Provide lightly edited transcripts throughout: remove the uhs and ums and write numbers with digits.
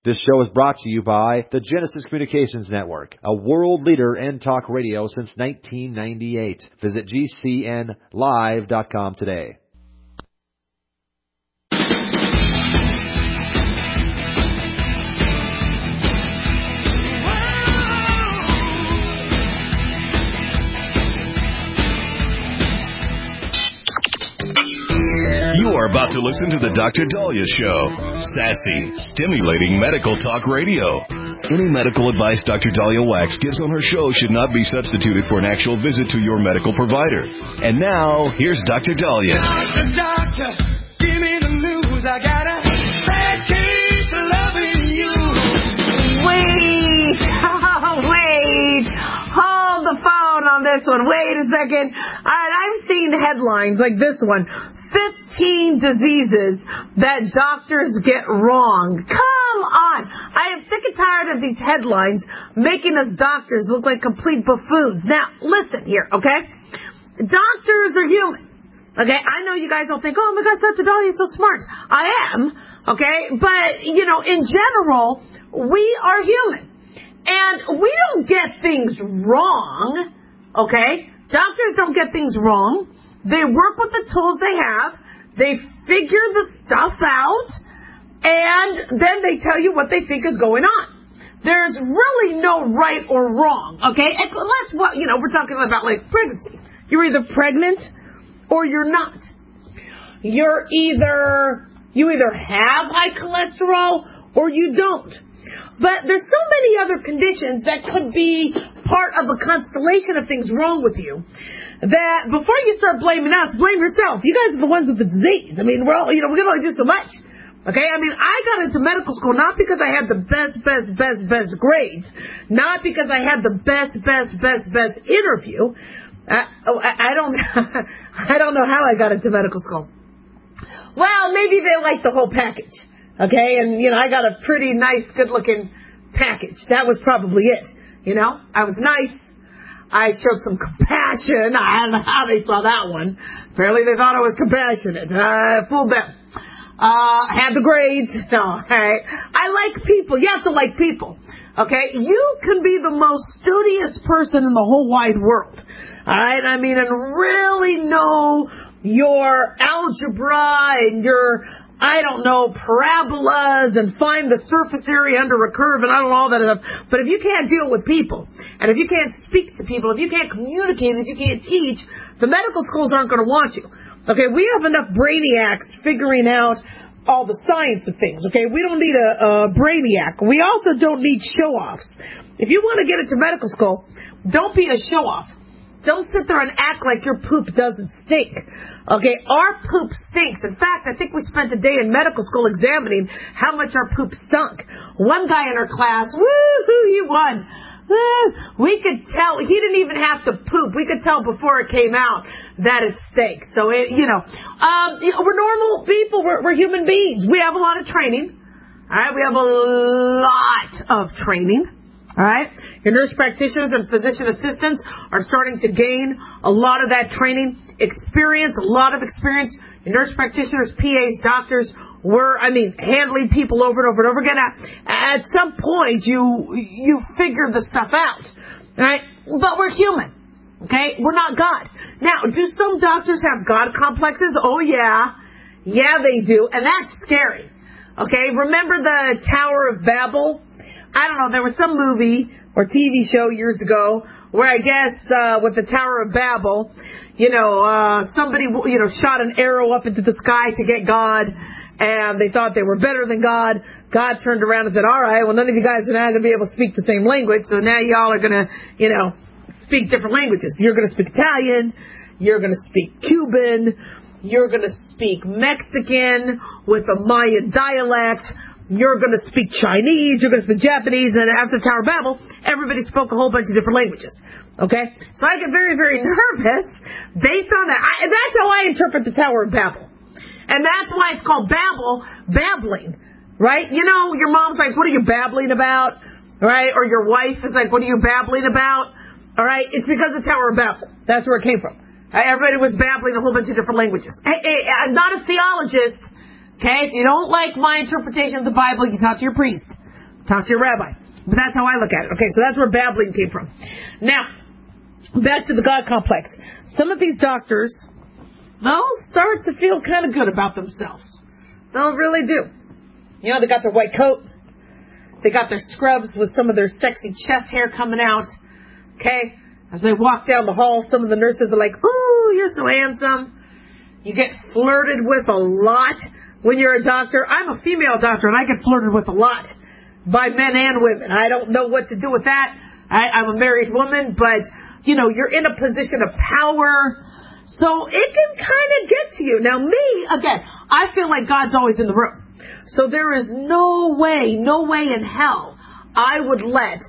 This show is brought to you by the Genesis Communications Network, a world leader in talk radio since 1998. Visit GCNlive.com today. You are about to listen to the Dr. Daliah Show. Sassy, stimulating medical talk radio. Any medical advice Dr. Daliah Wax gives on her show should not be substituted for an actual visit to your medical provider. And now, here's Dr. Daliah. Doctor, give me the news. I got a bad case of loving you. Wait. Hold the phone on this one. Wait a second. All right, I've seen headlines like this one. 15 diseases that doctors get wrong. Come on. I am sick and tired of these headlines making us doctors look like complete buffoons. Now, listen here, okay? Doctors are humans. Okay, I know you guys don't think, oh my gosh, Dr. Daliah is so smart. I am, okay? But, in general, we are human. And we don't get things wrong, okay? Doctors don't get things wrong. They work with the tools they have. They figure the stuff out. And then they tell you what they think is going on. There's really no right or wrong, okay? We're talking about like pregnancy. You're either pregnant or you're not. You either have high cholesterol or you don't. But there's so many other conditions that could be part of a constellation of things wrong with you that before you start blaming us, blame yourself. You guys are the ones with the disease. I mean, we can only do so much. Okay? I mean, I got into medical school not because I had the best grades, not because I had the best interview. I don't know how I got into medical school. Well, maybe they liked the whole package. Okay, and, I got a pretty nice, good-looking package. That was probably it, I was nice. I showed some compassion. I don't know how they saw that one. Apparently they thought I was compassionate. I fooled them. Had the grades. No, okay. I like people. You have to like people. Okay, you can be the most studious person in the whole wide world. All right, and really know your algebra and your parabolas and find the surface area under a curve and I don't know all that stuff. But if you can't deal with people, and if you can't speak to people, if you can't communicate, if you can't teach, the medical schools aren't going to want you. Okay, we have enough brainiacs figuring out all the science of things. Okay, we don't need a brainiac. We also don't need show-offs. If you want to get into medical school, don't be a show-off. Don't sit there and act like your poop doesn't stink. Okay, our poop stinks. In fact, I think we spent a day in medical school examining how much our poop stunk. One guy in our class, woo-hoo, he won. We could tell, he didn't even have to poop. We could tell before it came out that it stinks. So, we're normal people. We're human beings. We have a lot of training. All right, we have a lot of training. All right, your nurse practitioners and physician assistants are starting to gain a lot of that training, experience, a lot of experience. Your nurse practitioners, PAs, doctors were, handling people over and over and over again. At some point, you figure the stuff out, all right? But we're human, okay? We're not God. Now, do some doctors have God complexes? Oh, yeah. Yeah, they do, and that's scary, okay? Remember the Tower of Babel? I don't know, there was some movie or TV show years ago where I guess with the Tower of Babel, somebody, shot an arrow up into the sky to get God, and they thought they were better than God. God turned around and said, all right, well, none of you guys are now going to be able to speak the same language, so now y'all are going to, speak different languages. You're going to speak Italian, you're going to speak Cuban, you're going to speak Mexican with a Mayan dialect, you're going to speak Chinese, you're going to speak Japanese, and after Tower of Babel, everybody spoke a whole bunch of different languages. Okay? So I get very, very nervous based on that. That's how I interpret the Tower of Babel. And that's why it's called babbling. Right? Your mom's like, what are you babbling about? Right? Or your wife is like, what are you babbling about? All right? It's because of the Tower of Babel. That's where it came from. Everybody was babbling a whole bunch of different languages. Hey, I'm not a theologist. Okay, if you don't like my interpretation of the Bible, you talk to your priest. Talk to your rabbi. But that's how I look at it. Okay, so that's where babbling came from. Now, back to the God complex. Some of these doctors, they'll start to feel kind of good about themselves. They'll really do. You know, they got their white coat. They got their scrubs with some of their sexy chest hair coming out. Okay? As they walk down the hall, some of the nurses are like, ooh, you're so handsome. You get flirted with a lot when you're a doctor. I'm a female doctor, and I get flirted with a lot by men and women. I don't know what to do with that. I'm a married woman, but, you know, you're in a position of power, so it can kind of get to you. Now, me, again, I feel like God's always in the room. So there is no way in hell I would let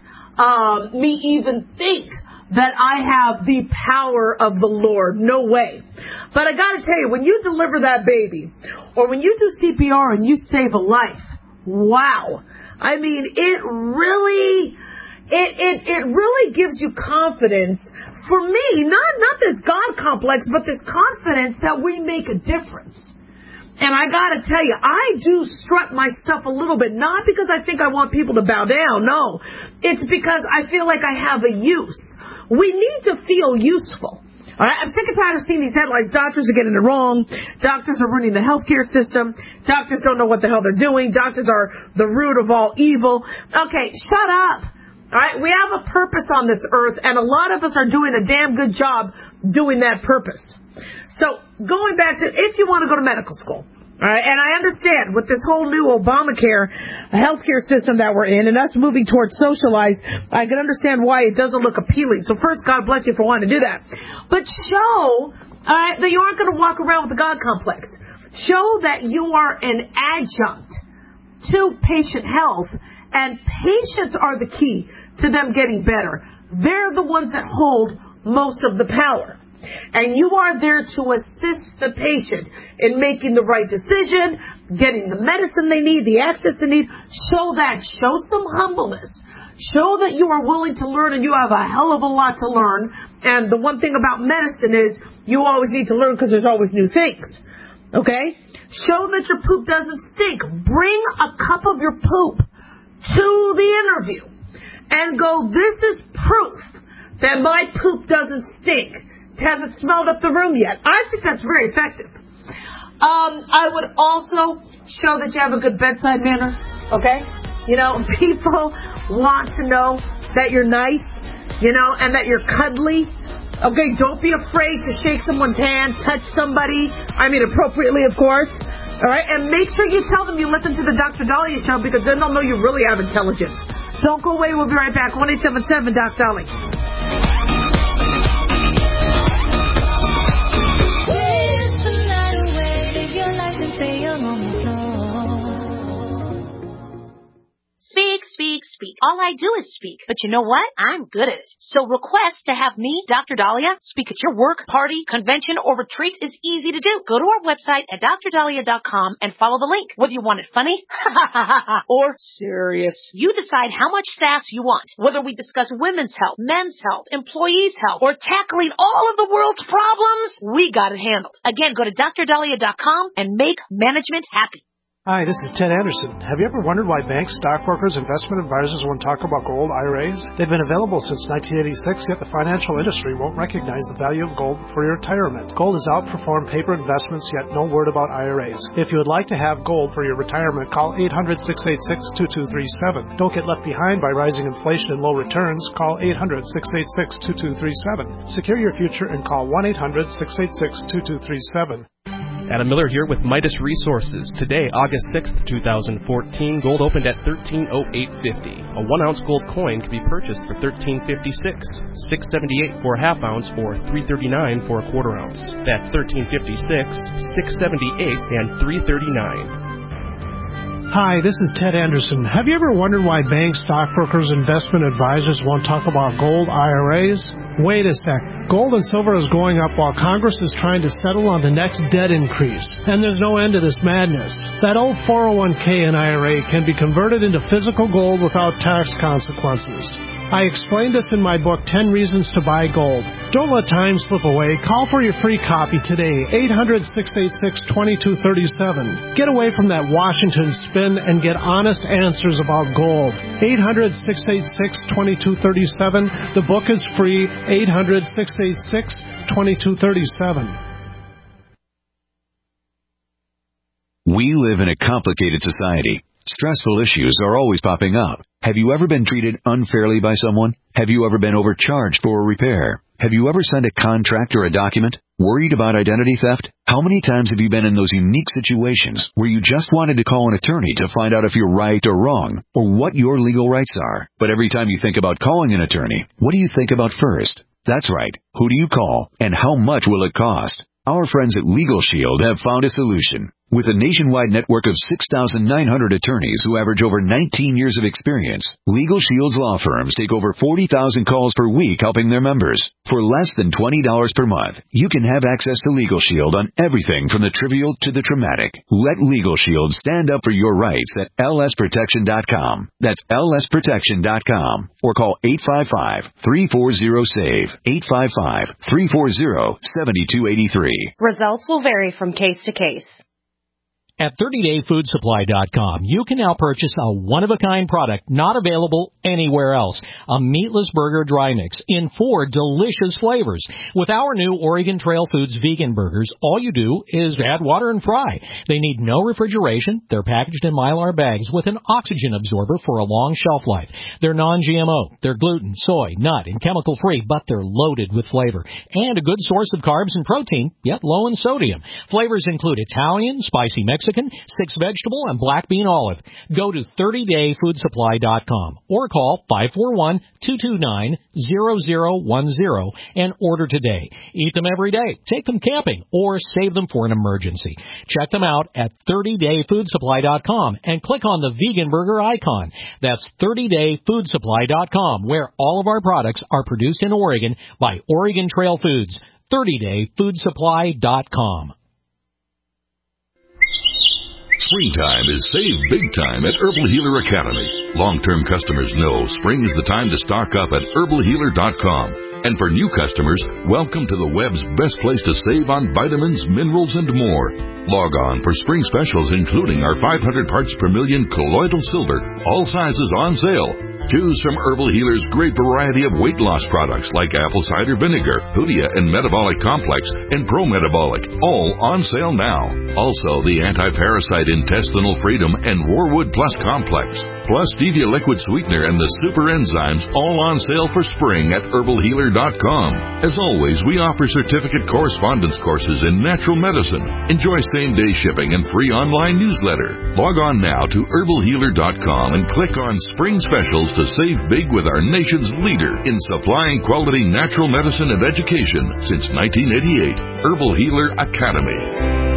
me even think that I have the power of the Lord. No way. But I got to tell you, when you deliver that baby, or when you do CPR and you save a life, wow. I mean, it really gives you confidence. For me, not this God complex, but this confidence that we make a difference. And I gotta tell you, I do strut my stuff a little bit, not because I think I want people to bow down, no. It's because I feel like I have a use. We need to feel useful. All right? I'm sick and tired of seeing these headlines. Doctors are getting it wrong. Doctors are ruining the healthcare system. Doctors don't know what the hell they're doing. Doctors are the root of all evil. Okay, shut up. All right? We have a purpose on this earth, and a lot of us are doing a damn good job doing that purpose. So, going back to, if you want to go to medical school, all right, and I understand with this whole new Obamacare healthcare system that we're in and us moving towards socialized, I can understand why it doesn't look appealing. So first, God bless you for wanting to do that. But show that you aren't going to walk around with the God complex. Show that you are an adjunct to patient health, and patients are the key to them getting better. They're the ones that hold most of the power. And you are there to assist the patient in making the right decision, getting the medicine they need, the access they need. Show that. Show some humbleness. Show that you are willing to learn, and you have a hell of a lot to learn. And the one thing about medicine is you always need to learn because there's always new things. Okay? Show that your poop doesn't stink. Bring a cup of your poop to the interview and go, this is proof that my poop doesn't stink. It hasn't smelled up the room yet. I think that's very effective. I would also show that you have a good bedside manner, okay? You know, people want to know that you're nice, you know, and that you're cuddly. Okay, don't be afraid to shake someone's hand, touch somebody. I mean, appropriately, of course. All right, and make sure you tell them you listen to the Dr. Dahlia Show, because then they'll know you really have intelligence. Don't go away. We'll be right back. 1-877-DOC-DOLLY. Speak, speak, speak. All I do is speak. But you know what? I'm good at it. So request to have me, Dr. Dahlia, speak at your work, party, convention, or retreat is easy to do. Go to our website at drdahlia.com and follow the link. Whether you want it funny or serious, you decide how much sass you want. Whether we discuss women's health, men's health, employees' health, or tackling all of the world's problems, we got it handled. Again, go to drdahlia.com and make management happy. Hi, this is Ted Anderson. Have you ever wondered why banks, stockbrokers, investment advisors won't talk about gold IRAs? They've been available since 1986, yet the financial industry won't recognize the value of gold for your retirement. Gold has outperformed paper investments, yet no word about IRAs. If you would like to have gold for your retirement, call 800-686-2237. Don't get left behind by rising inflation and low returns. Call 800-686-2237. Secure your future and call 1-800-686-2237. Adam Miller here with Midas Resources. Today, August 6th, 2014, gold opened at $13.0850. A 1-ounce gold coin can be purchased for $13.56, $6.78 for a half ounce, or $3.39 for a quarter ounce. That's $13.56, $6.78, and $3.39. Hi, this is Ted Anderson. Have you ever wondered why banks, stockbrokers, investment advisors won't talk about gold IRAs? Wait a sec. Gold and silver is going up while Congress is trying to settle on the next debt increase. And there's no end to this madness. That old 401k and IRA can be converted into physical gold without tax consequences. I explained this in my book, 10 Reasons to Buy Gold. Don't let time slip away. Call for your free copy today, 800-686-2237. Get away from that Washington spin and get honest answers about gold. 800-686-2237. The book is free, 800-686-2237. We live in a complicated society. Stressful issues are always popping up. Have you ever been treated unfairly by someone? Have you ever been overcharged for a repair? Have you ever signed a contract or a document? Worried about identity theft? How many times have you been in those unique situations where you just wanted to call an attorney to find out if you're right or wrong, or what your legal rights are? But every time you think about calling an attorney, what do you think about first? That's right. Who do you call, and how much will it cost? Our friends at Legal Shield have found a solution. With a nationwide network of 6,900 attorneys who average over 19 years of experience, Legal Shield's law firms take over 40,000 calls per week helping their members. For less than $20 per month, you can have access to Legal Shield on everything from the trivial to the traumatic. Let Legal Shield stand up for your rights at lsprotection.com. That's lsprotection.com. Or call 855-340-SAVE, 855-340-7283. Results will vary from case to case. At 30dayfoodsupply.com, you can now purchase a one-of-a-kind product not available anywhere else. A meatless burger dry mix in 4 delicious flavors. With our new Oregon Trail Foods vegan burgers, all you do is add water and fry. They need no refrigeration. They're packaged in Mylar bags with an oxygen absorber for a long shelf life. They're non-GMO. They're gluten, soy, nut, and chemical-free, but they're loaded with flavor. And a good source of carbs and protein, yet low in sodium. Flavors include Italian, spicy Mexican, 6 vegetable, and black bean olive. Go to 30dayfoodsupply.com or call 541-229-0010 and order today. Eat them every day, take them camping, or save them for an emergency. Check them out at 30dayfoodsupply.com and click on the vegan burger icon. That's 30dayfoodsupply.com, where all of our products are produced in Oregon by Oregon Trail Foods. 30dayfoodsupply.com. Springtime is save big time at Herbal Healer Academy. Long-term customers know spring is the time to stock up at herbalhealer.com. And for new customers, welcome to the web's best place to save on vitamins, minerals, and more. Log on for spring specials, including our 500 parts per million colloidal silver, all sizes on sale. Choose from Herbal Healer's great variety of weight loss products like apple cider vinegar, Hoodia and Metabolic Complex, and Pro Metabolic, all on sale now. Also, the Anti-Parasite Intestinal Freedom and Warwood Plus Complex, plus Stevia Liquid Sweetener and the Super Enzymes, all on sale for spring at herbalhealer.com. As always, we offer certificate correspondence courses in natural medicine. Enjoy same-day shipping and free online newsletter. Log on now to herbalhealer.com and click on Spring Specials to save big with our nation's leader in supplying quality natural medicine and education since 1988, Herbal Healer Academy.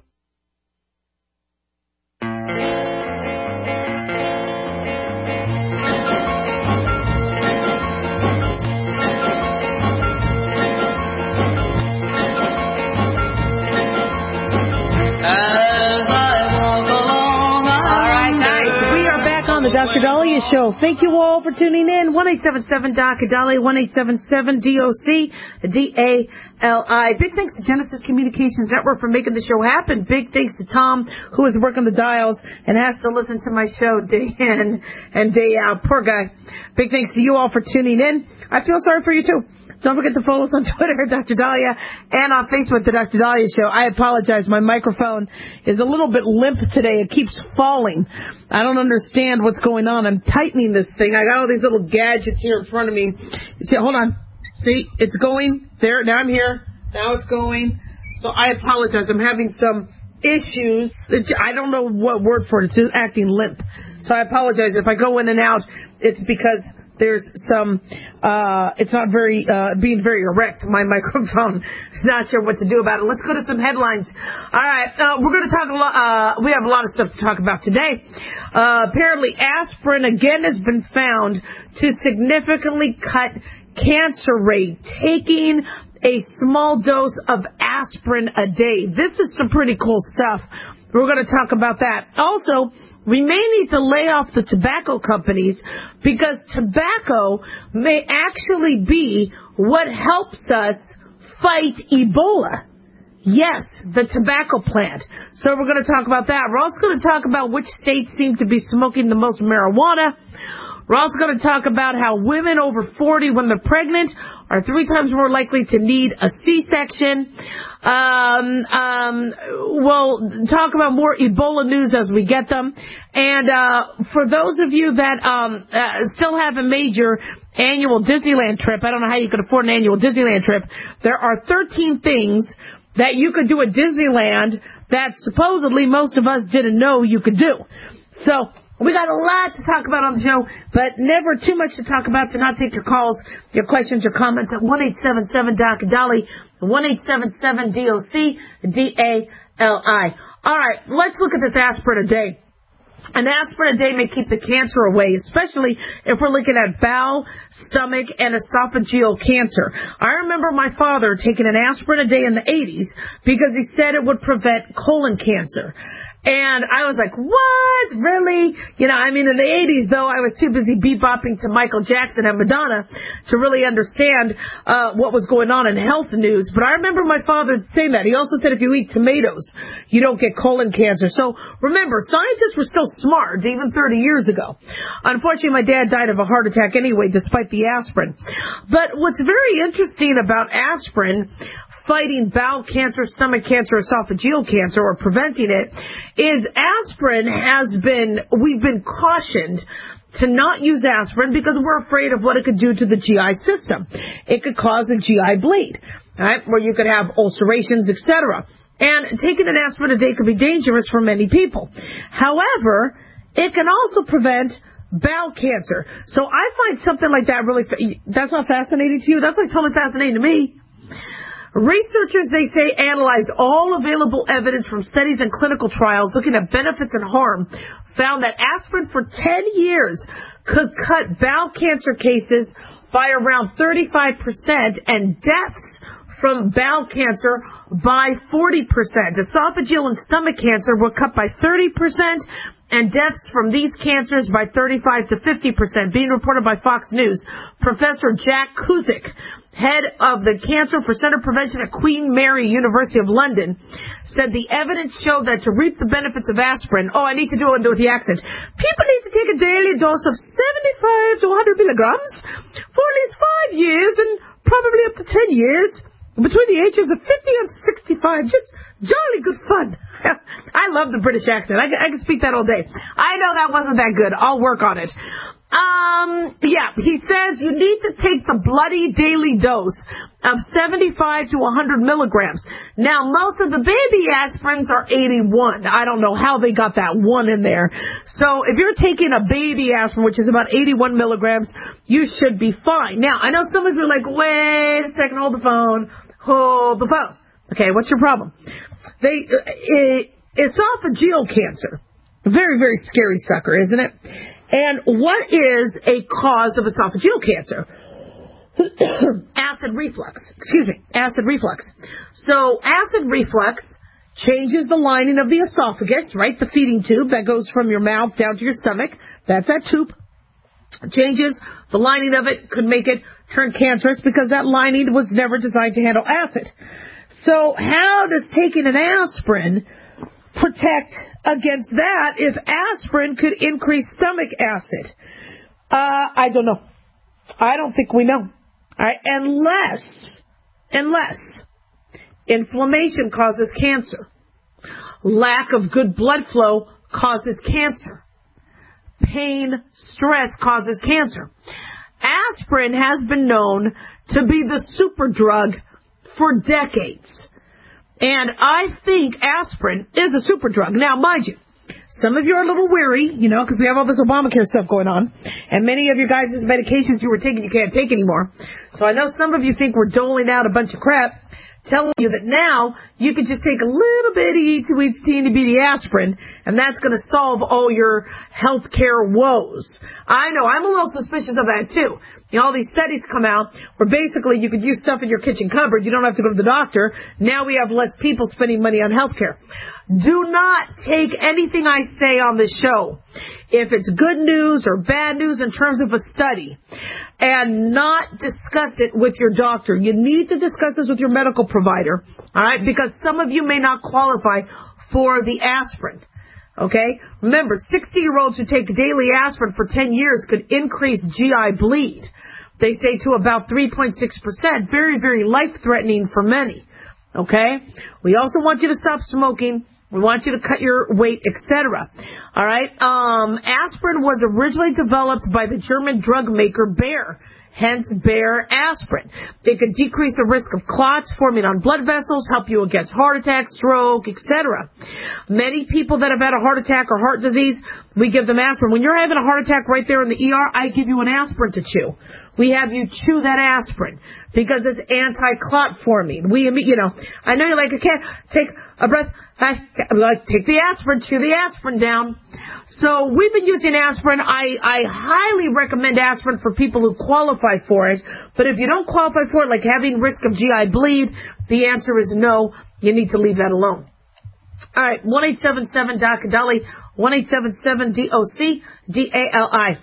Dr. Dahlia Show. Thank you all for tuning in. 1-877-DOC-DALI, 1-877-DOC-DALI. Big thanks to Genesis Communications Network for making the show happen. Big thanks to Tom, who is working the dials and has to listen to my show day in and day out. Poor guy. Big thanks to you all for tuning in. I feel sorry for you, too. Don't forget to follow us on Twitter, Dr. Dahlia, and on Facebook, The Dr. Dahlia Show. I apologize. My microphone is a little bit limp today. It keeps falling. I don't understand what's going on. I'm tightening this thing. I got all these little gadgets here in front of me. See, hold on. See, it's going. There, now I'm here. Now it's going. So I apologize. I'm having some issues. I don't know what word for it. It's just acting limp. So I apologize. If I go in and out, it's because there's some, it's not very, being very erect. My microphone is not sure what to do about it. Let's go to some headlines. All right. We're going to talk a lot, we have a lot of stuff to talk about today. Apparently aspirin again has been found to significantly cut cancer rate. Taking a small dose of aspirin a day. This is some pretty cool stuff. We're going to talk about that. Also, we may need to lay off the tobacco companies because tobacco may actually be what helps us fight Ebola. Yes, the tobacco plant. So we're going to talk about that. We're also going to talk about which states seem to be smoking the most marijuana. We're also going to talk about how women over 40, when they're pregnant, are 3 times more likely to need a C-section. We'll talk about more Ebola news as we get them. And for those of you that still haven't made your annual Disneyland trip, I don't know how you could afford an annual Disneyland trip, there are 13 things that you could do at Disneyland that supposedly most of us didn't know you could do. So we got a lot to talk about on the show, but never too much to talk about to not take your calls, your questions, your comments at 1-877-DOC-DOLLY, 1-877-DOC-DALI. All right, let's look at this aspirin a day. An aspirin a day may keep the cancer away, especially if we're looking at bowel, stomach, and esophageal cancer. I remember my father taking an aspirin a day in the 80s because he said it would prevent colon cancer. And I was like, what? Really? You know, I mean, in the 80s, though, I was too busy bebopping to Michael Jackson and Madonna to really understand what was going on in health news. But I remember my father saying that. He also said if you eat tomatoes, you don't get colon cancer. So remember, scientists were still smart, even 30 years ago. Unfortunately, my dad died of a heart attack anyway, despite the aspirin. But what's very interesting about aspirin fighting bowel cancer, stomach cancer, esophageal cancer, or preventing it, is aspirin we've been cautioned to not use aspirin because we're afraid of what it could do to the GI system. It could cause a GI bleed, right, where you could have ulcerations, etc. And taking an aspirin a day could be dangerous for many people. However, it can also prevent bowel cancer. So I find something like that really, that's not fascinating to you? That's like totally fascinating to me. Researchers, they say, analyzed all available evidence from studies and clinical trials looking at benefits and harm, found that aspirin for 10 years could cut bowel cancer cases by around 35% and deaths from bowel cancer by 40%. Esophageal and stomach cancer were cut by 30%, and deaths from these cancers by 35 to 50%, being reported by Fox News. Professor Jack Cuzick, head of the Cancer for Center Prevention at Queen Mary University of London, said the evidence showed that to reap the benefits of aspirin, I need to do it with the accent, people need to take a daily dose of 75 to 100 milligrams for at least 5 years and probably up to 10 years between the ages of 50 and 65. Just jolly good fun. I love the British accent. I can speak that all day. I know that wasn't that good. I'll work on it. He says you need to take the bloody daily dose of 75 to 100 milligrams. Now, most of the baby aspirins are 81. I don't know how they got that one in there. So if you're taking a baby aspirin, which is about 81 milligrams, you should be fine. Now, I know some of you are like, wait a second, hold the phone. Okay, what's your problem? Esophageal cancer. Very, very scary sucker, isn't it? And what is a cause of esophageal cancer? Acid reflux. Acid reflux. So acid reflux changes the lining of the esophagus, right? The feeding tube that goes from your mouth down to your stomach. That's that tube. Changes the lining of it, could make it turn cancerous because that lining was never designed to handle acid. So how does taking an aspirin protect against that if aspirin could increase stomach acid? I don't know. I don't think we know. All right? Unless inflammation causes cancer. Lack of good blood flow causes cancer. Pain, stress causes cancer. Aspirin has been known to be the super drug for decades. And I think aspirin is a super drug. Now, mind you, some of you are a little weary, because we have all this Obamacare stuff going on. And many of you guys' medications you were taking you can't take anymore. So I know some of you think we're doling out a bunch of crap, telling you that now you can just take a little bit of each teeny bitty aspirin, and that's going to solve all your health care woes. I know, I'm a little suspicious of that too. All these studies come out where basically you could use stuff in your kitchen cupboard. You don't have to go to the doctor. Now we have less people spending money on health care. Do not take anything I say on this show, if it's good news or bad news in terms of a study, and not discuss it with your doctor. You need to discuss this with your medical provider, all right, because some of you may not qualify for the aspirin. Okay? Remember, 60-year-olds who take daily aspirin for 10 years could increase GI bleed. They say to about 3.6%. Very, very life-threatening for many. Okay? We also want you to stop smoking. We want you to cut your weight, etc. All right? Aspirin was originally developed by the German drug maker Bayer. Hence, Bayer aspirin. It can decrease the risk of clots forming on blood vessels, help you against heart attack, stroke, etc. Many people that have had a heart attack or heart disease, we give them aspirin. When you're having a heart attack right there in the ER, I give you an aspirin to chew. We have you chew that aspirin because it's anti-clot forming. I know you're like, okay, take a breath. Take the aspirin, chew the aspirin down. So we've been using aspirin. I highly recommend aspirin for people who qualify for it. But if you don't qualify for it, like having risk of GI bleed, the answer is no. You need to leave that alone. All right, 1-877-DOC-DALI, 1-877-DOC-DALI.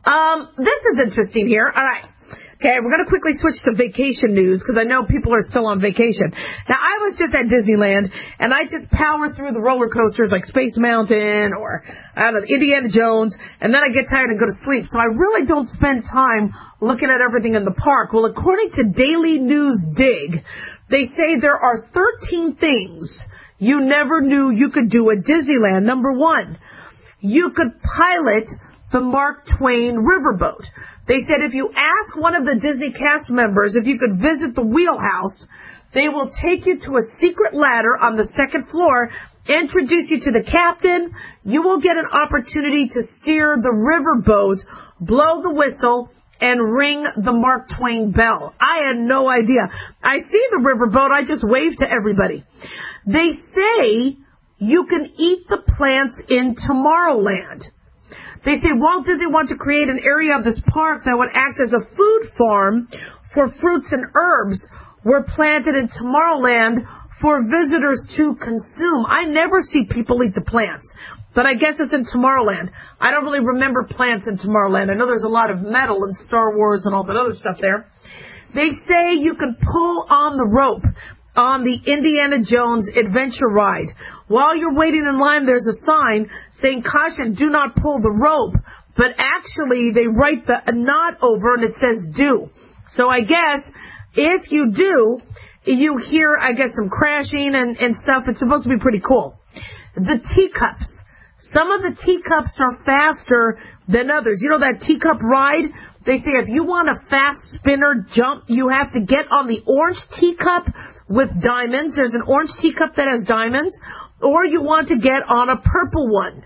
This is interesting here. All right. Okay, we're going to quickly switch to vacation news because I know people are still on vacation. Now, I was just at Disneyland, and I just powered through the roller coasters like Space Mountain or Indiana Jones, and then I get tired and go to sleep. So I really don't spend time looking at everything in the park. Well, according to Daily News Dig, they say there are 13 things you never knew you could do at Disneyland. Number one, you could pilot the Mark Twain riverboat. They said if you ask one of the Disney cast members if you could visit the wheelhouse, they will take you to a secret ladder on the second floor, introduce you to the captain. You will get an opportunity to steer the riverboat, blow the whistle, and ring the Mark Twain bell. I had no idea. I see the riverboat. I just wave to everybody. They say you can eat the plants in Tomorrowland. They say Walt Disney wants to create an area of this park that would act as a food farm for fruits and herbs were planted in Tomorrowland for visitors to consume. I never see people eat the plants, but I guess it's in Tomorrowland. I don't really remember plants in Tomorrowland. I know there's a lot of metal in Star Wars and all that other stuff there. They say you can pull on the rope on the Indiana Jones adventure ride. While you're waiting in line, there's a sign saying, caution, do not pull the rope. But actually, they write a knot over and it says do. So I guess if you do, you hear, I guess, some crashing and stuff. It's supposed to be pretty cool. The teacups. Some of the teacups are faster than others. You know that teacup ride? They say if you want a fast spinner jump, you have to get on the orange teacup with diamonds. There's an orange teacup that has diamonds. Or you want to get on a purple one.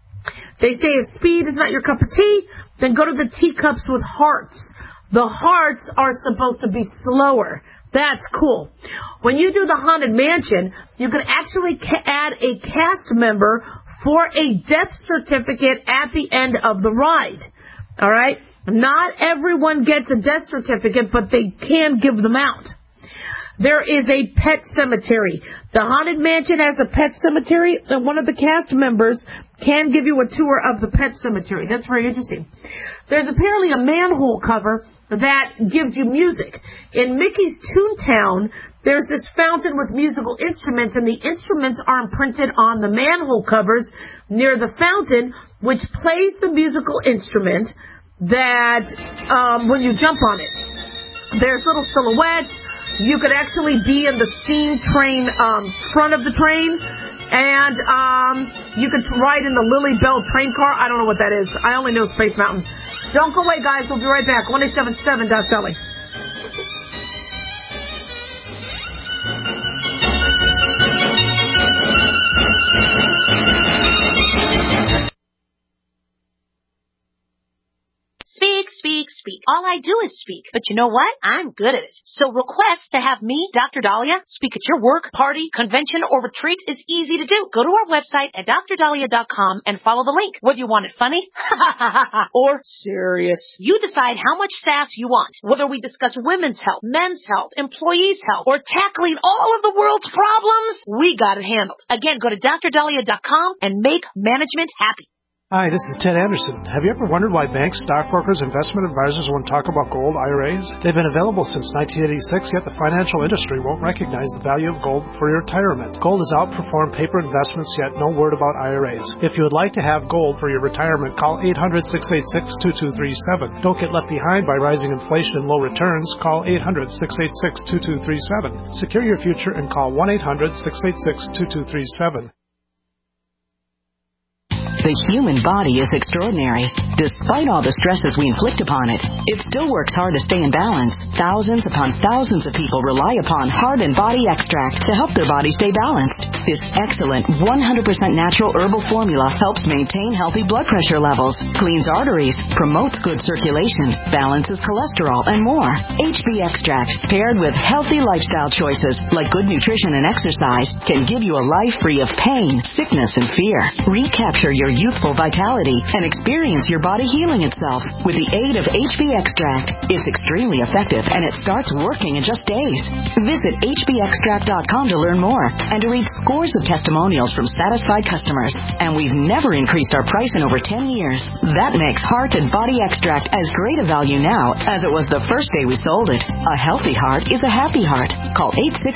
They say if speed is not your cup of tea, then go to the teacups with hearts. The hearts are supposed to be slower. That's cool. When you do the Haunted Mansion, you can actually add a cast member for a death certificate at the end of the ride. All right? Not everyone gets a death certificate, but they can give them out. There is a pet cemetery. The Haunted Mansion has a pet cemetery, and one of the cast members can give you a tour of the pet cemetery. That's very interesting. There's apparently a manhole cover that gives you music. In Mickey's Toontown, there's this fountain with musical instruments, and the instruments are imprinted on the manhole covers near the fountain, which plays the musical instrument that when you jump on it. There's little silhouettes. You could actually be in the steam train front of the train, and you could ride in the Lily Bell train car. I don't know what that is. I only know Space Mountain. Don't go away, guys. We'll be right back. 1-877-DOC-DALI. Speak, speak. All I do is speak. But you know what? I'm good at it. So request to have me, Dr. Dahlia, speak at your work, party, convention, or retreat is easy to do. Go to our website at drdahlia.com and follow the link. Whether you want it funny or serious, you decide how much sass you want. Whether we discuss women's health, men's health, employees' health, or tackling all of the world's problems, we got it handled. Again, go to drdahlia.com and make management happy. Hi, this is Ted Anderson. Have you ever wondered why banks, stockbrokers, investment advisors won't talk about gold IRAs? They've been available since 1986, yet the financial industry won't recognize the value of gold for your retirement. Gold has outperformed paper investments, yet no word about IRAs. If you would like to have gold for your retirement, call 800-686-2237. Don't get left behind by rising inflation and low returns. Call 800-686-2237. Secure your future and call 1-800-686-2237. The human body is extraordinary. Despite all the stresses we inflict upon it, it still works hard to stay in balance. Thousands upon thousands of people rely upon Heart and Body Extract to help their body stay balanced. This excellent 100% natural herbal formula helps maintain healthy blood pressure levels, cleans arteries, promotes good circulation, balances cholesterol, and more. HB Extract, paired with healthy lifestyle choices like good nutrition and exercise, can give you a life free of pain, sickness, and fear. Recapture your youthful vitality and experience your body healing itself with the aid of HB Extract. It's extremely effective and it starts working in just days. Visit hbextract.com to learn more and to read scores of testimonials from satisfied customers. And we've never increased our price in over 10 years. That makes Heart and Body Extract as great a value now as it was the first day we sold it. A healthy heart is a happy heart. Call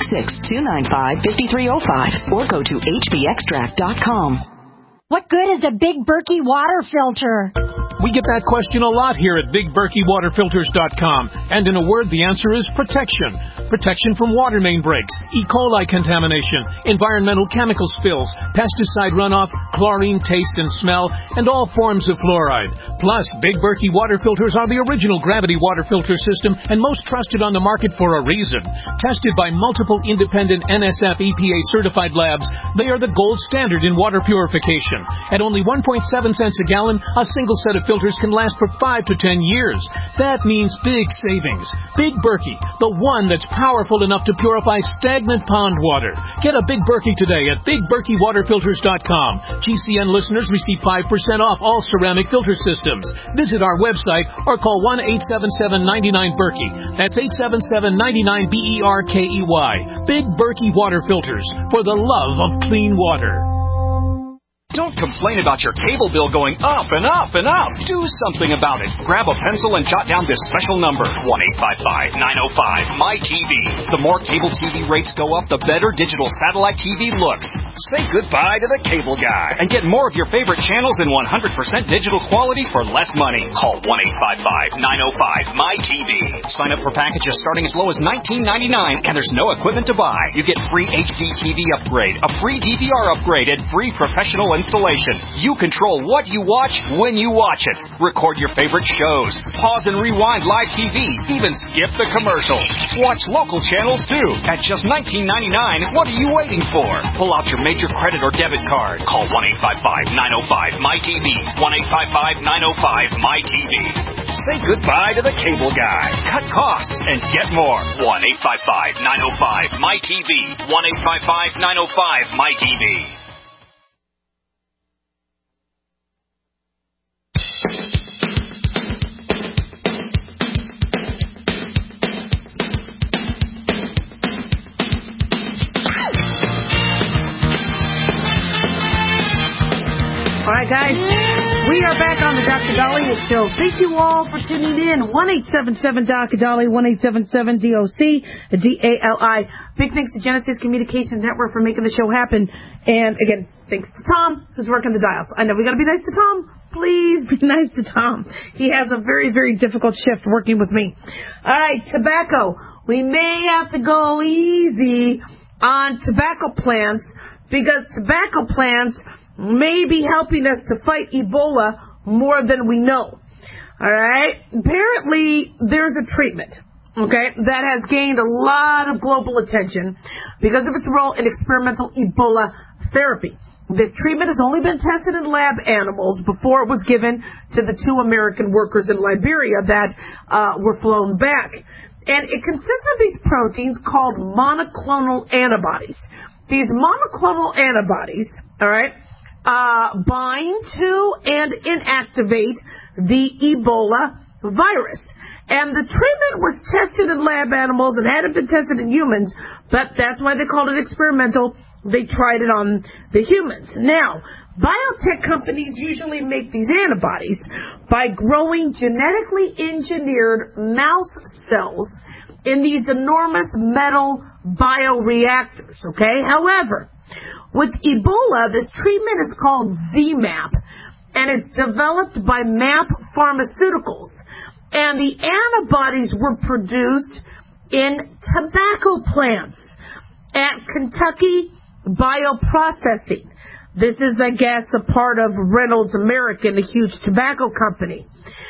866-295-5305 or go to hbextract.com. What good is a Big Berkey water filter? We get that question a lot here at BigBerkeyWaterFilters.com. And in a word, the answer is protection. Protection from water main breaks, E. coli contamination, environmental chemical spills, pesticide runoff, chlorine taste and smell, and all forms of fluoride. Plus, Big Berkey water filters are the original gravity water filter system and most trusted on the market for a reason. Tested by multiple independent NSF EPA certified labs, they are the gold standard in water purification. At only 1.7 cents a gallon, a single set of filters can last for 5 to 10 years. That means big savings. Big Berkey, the one that's powerful enough to purify stagnant pond water. Get a Big Berkey today at BigBerkeyWaterFilters.com. GCN listeners receive 5% off all ceramic filter systems. Visit our website or call 1-877-99-BERKEY. That's 877-99-BERKEY. Big Berkey Water Filters, for the love of clean water. Don't complain about your cable bill going up and up and up. Do something about it. Grab a pencil and jot down this special number, 1-855-905-MY-TV. The more cable TV rates go up, the better digital satellite TV looks. Say goodbye to the cable guy and get more of your favorite channels in 100% digital quality for less money. Call 1-855-905-MY-TV. Sign up for packages starting as low as $19.99, and there's no equipment to buy. You get free HD TV upgrade, a free DVR upgrade, and free professional installation. You control what you watch when you watch it. Record your favorite shows. Pause and rewind live TV. Even skip the commercials. Watch local channels too. At just $19.99, what are you waiting for? Pull out your major credit or debit card. Call 1-855-905-MY-TV. 1-855-905-MY-TV. Say goodbye to the cable guy. Cut costs and get more. 1-855-905-MY-TV. 1-855-905-MY-TV. All right, guys, we are back on the Dr. Dahlia Show. Thank you all for tuning in. 1-877-Dr. 1-877-DOC-DALI. Big thanks to Genesis Communications Network for making the show happen. And again, thanks to Tom, who's working the dials. I know we got to be nice to Tom. Please be nice to Tom. He has a very, very difficult shift working with me. All right, tobacco. We may have to go easy on tobacco plants because tobacco plants may be helping us to fight Ebola more than we know. All right? Apparently, there's a treatment, okay, that has gained a lot of global attention because of its role in experimental Ebola therapy. This treatment has only been tested in lab animals before it was given to the 2 American workers in Liberia that were flown back. And it consists of these proteins called monoclonal antibodies. These monoclonal antibodies, all right, bind to and inactivate the Ebola virus. And the treatment was tested in lab animals and hadn't been tested in humans, but that's why they called it experimental. They tried it on the humans. Now, biotech companies usually make these antibodies by growing genetically engineered mouse cells in these enormous metal bioreactors, okay? However, with Ebola, this treatment is called ZMapp, and it's developed by MAP Pharmaceuticals. And the antibodies were produced in tobacco plants at Kentucky Bioprocessing. This is, I guess, a part of Reynolds American, a huge tobacco company.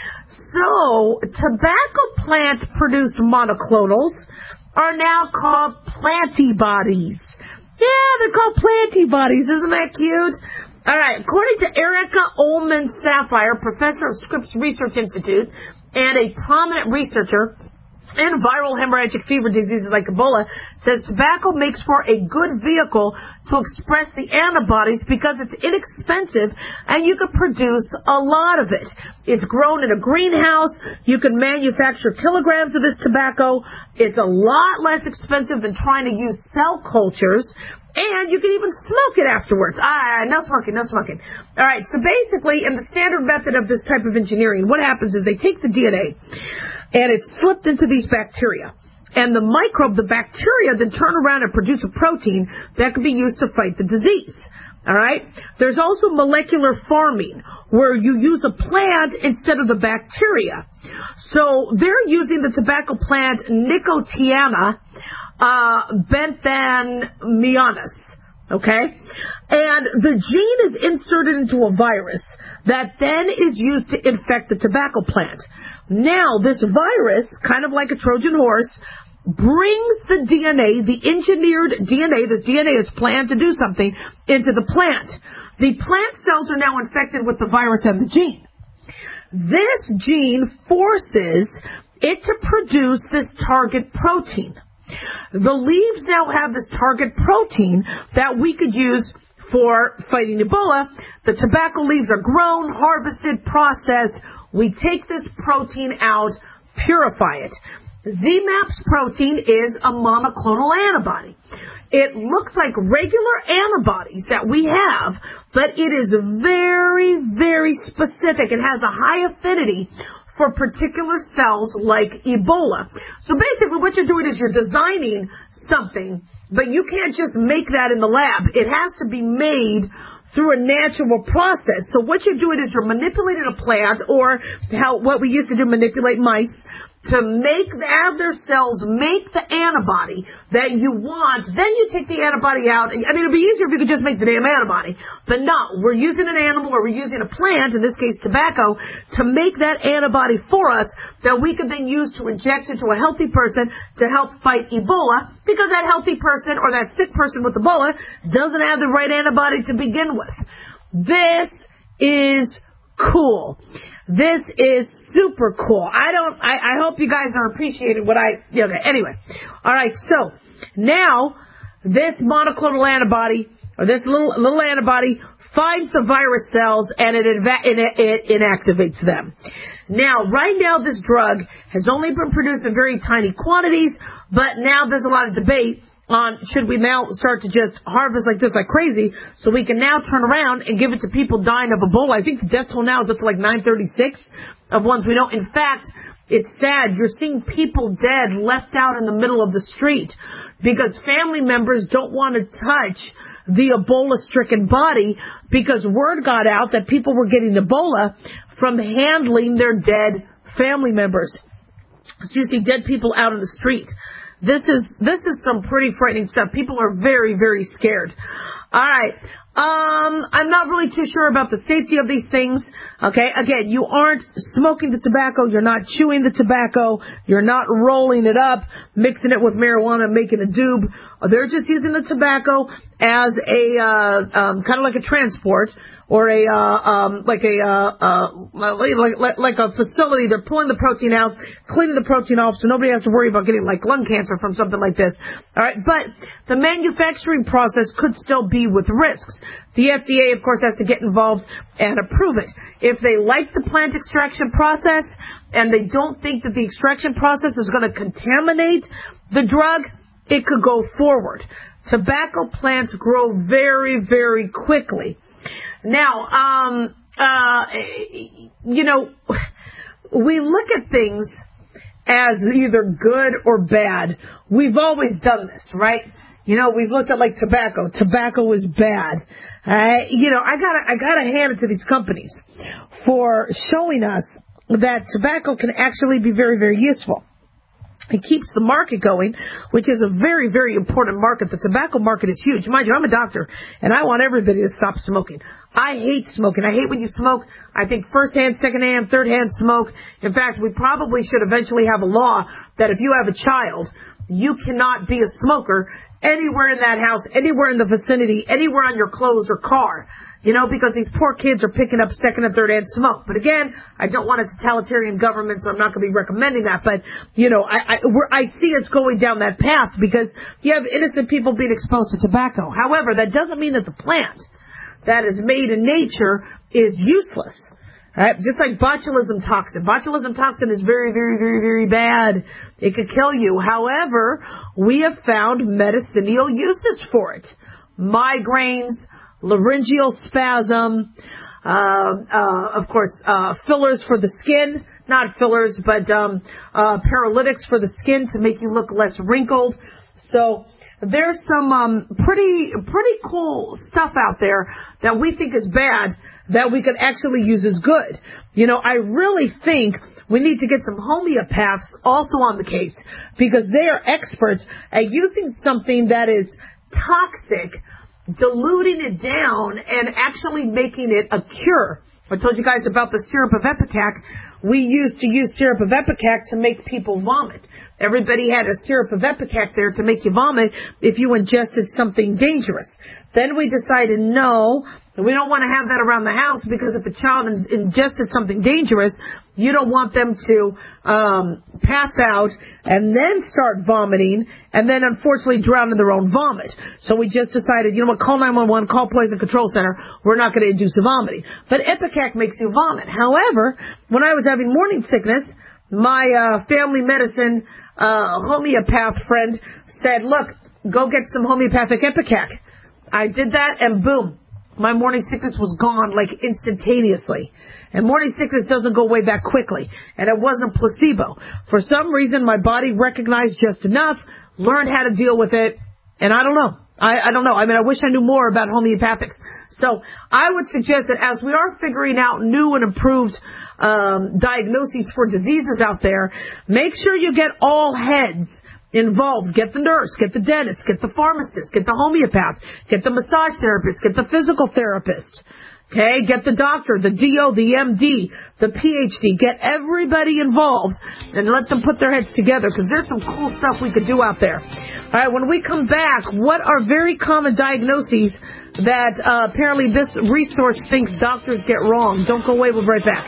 So, tobacco plant-produced monoclonals are now called plantibodies. Yeah, they're called plantibodies. Isn't that cute? All right. According to Erica Ullman Sapphire, professor of Scripps Research Institute and a prominent researcher in viral hemorrhagic fever diseases like Ebola, says tobacco makes for a good vehicle to express the antibodies because it's inexpensive and you can produce a lot of it. It's grown in a greenhouse. You can manufacture kilograms of this tobacco. It's a lot less expensive than trying to use cell cultures. And you can even smoke it afterwards. No smoking, no smoking. All right, so basically, in the standard method of this type of engineering, what happens is they take the DNA, and it's flipped into these bacteria. And the microbe, the bacteria, then turn around and produce a protein that can be used to fight the disease. All right? There's also molecular farming, where you use a plant instead of the bacteria. So they're using the tobacco plant Nicotiana benthanmianus, okay? And the gene is inserted into a virus that then is used to infect the tobacco plant. Now, this virus, kind of like a Trojan horse, brings the DNA, the engineered DNA, this DNA is planned to do something, into the plant. The plant cells are now infected with the virus and the gene. This gene forces it to produce this target protein. The leaves now have this target protein that we could use for fighting Ebola. The tobacco leaves are grown, harvested, processed. We take this protein out, purify it. ZMapp's protein is a monoclonal antibody. It looks like regular antibodies that we have, but it is very, very specific. It has a high affinity for particular cells like Ebola. So basically what you're doing is you're designing something, but you can't just make that in the lab. It has to be made through a natural process. So what you're doing is you're manipulating a plant, or what we used to do, manipulate mice, to have their cells make the antibody that you want. Then you take the antibody out. I mean, it would be easier if you could just make the damn antibody. But no, we're using an animal, or we're using a plant, in this case tobacco, to make that antibody for us that we can then use to inject into a healthy person to help fight Ebola, because that healthy person or that sick person with Ebola doesn't have the right antibody to begin with. This is cool. This is super cool. I hope you guys are appreciating what okay, anyway. Alright, so, now, this monoclonal antibody, or this little antibody, finds the virus cells and it inactivates them. Now, right now, this drug has only been produced in very tiny quantities, but now there's a lot of debate on should we now start to just harvest like this like crazy, so we can now turn around and give it to people dying of Ebola. I think the death toll now is up to like 936 of ones we know. In fact, it's sad. You're seeing people dead left out in the middle of the street because family members don't want to touch the Ebola-stricken body, because word got out that people were getting Ebola from handling their dead family members. So you see dead people out in the street. This is some pretty frightening stuff. People are very, very scared. All right. I'm not really too sure about the safety of these things. Okay, again, you aren't smoking the tobacco, you're not chewing the tobacco, you're not rolling it up, mixing it with marijuana, making a doob. They're just using the tobacco as a kind of like a transport or like a facility. They're pulling the protein out, cleaning the protein off, so nobody has to worry about getting like lung cancer from something like this. All right, but the manufacturing process could still be with risks. The FDA, of course, has to get involved and approve it. If they like the plant extraction process and they don't think that the extraction process is going to contaminate the drug, it could go forward. Tobacco plants grow very, very quickly. Now, we look at things as either good or bad. We've always done this, right? We've looked at like tobacco. Tobacco is bad. I gotta hand it to these companies for showing us that tobacco can actually be very, very useful. It keeps the market going, which is a very, very important market. The tobacco market is huge. Mind you, I'm a doctor, and I want everybody to stop smoking. I hate smoking. I hate when you smoke. I think first-hand, second-hand, third-hand smoke. In fact, we probably should eventually have a law that if you have a child, you cannot be a smoker anywhere in that house, anywhere in the vicinity, anywhere on your clothes or car. Because these poor kids are picking up second and third-hand smoke. But again, I don't want a totalitarian government, so I'm not going to be recommending that. But, I see it's going down that path because you have innocent people being exposed to tobacco. However, that doesn't mean that the plant that is made in nature is useless. Right? Just like botulism toxin. Botulism toxin is very, very, very, very bad. It could kill you. However, we have found medicinal uses for it. Migraines, laryngeal spasm, of course, fillers for the skin, not fillers, but paralytics for the skin to make you look less wrinkled. So there's some pretty cool stuff out there that we think is bad that we could actually use as good. I really think we need to get some homeopaths also on the case because they are experts at using something that is toxic, diluting it down and actually making it a cure. I told you guys about the syrup of Ipecac. We used to use syrup of Ipecac to make people vomit. Everybody had a syrup of Ipecac there to make you vomit if you ingested something dangerous. Then we decided, no, we don't want to have that around the house because if a child ingested something dangerous, you don't want them to pass out and then start vomiting and then unfortunately drown in their own vomit. So we just decided, call 911, call Poison Control Center. We're not going to induce a vomiting. But Ipecac makes you vomit. However, when I was having morning sickness, my family medicine homeopath friend said, look, go get some homeopathic Ipecac. I did that and boom, my morning sickness was gone like instantaneously. And morning sickness doesn't go away that quickly. And it wasn't placebo. For some reason, my body recognized just enough, learned how to deal with it, and I don't know. I don't know. I wish I knew more about homeopathics. So I would suggest that as we are figuring out new and improved diagnoses for diseases out there, make sure you get all heads involved. Get the nurse, get the dentist, get the pharmacist, get the homeopath, get the massage therapist, get the physical therapist. Okay, get the doctor, the DO, the MD, the PhD. Get everybody involved and let them put their heads together because there's some cool stuff we could do out there. All right, when we come back, what are very common diagnoses that apparently this resource thinks doctors get wrong? Don't go away, we'll be right back.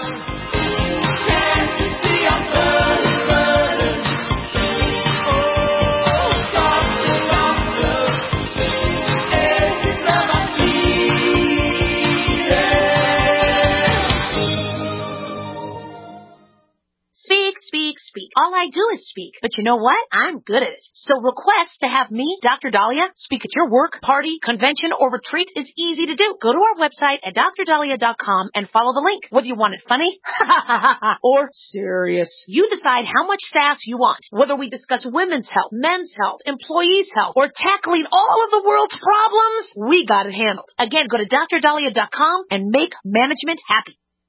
Speak. All I do is speak. But you know what? I'm good at it. So request to have me, Dr. Dahlia, speak at your work, party, convention, or retreat is easy to do. Go to our website at drdahlia.com and follow the link. Whether you want it funny or serious, you decide how much sass you want. Whether we discuss women's health, men's health, employees' health, or tackling all of the world's problems, we got it handled. Again, go to drdahlia.com and make management happy.